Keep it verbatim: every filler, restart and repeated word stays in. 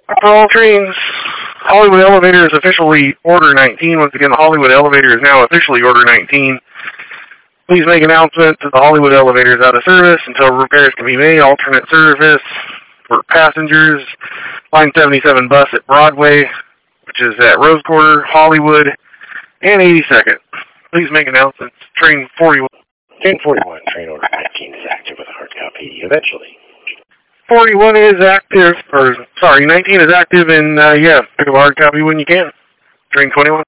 For all trains, Hollywood Elevator is officially Order nineteen. Once again, the Hollywood Elevator is now officially Order nineteen. Please make announcement that the Hollywood Elevator is out of service until repairs can be made. Alternate service for passengers. Line seventy-seven bus at Broadway, which is at Rose Quarter, Hollywood, and eighty-second. Please make announcements. Train forty-one. Train forty-one, train order nineteen is active with a hard copy eventually. forty-one is active, or sorry, nineteen is active, and uh, yeah, pick up a hard copy when you can. Train twenty-one.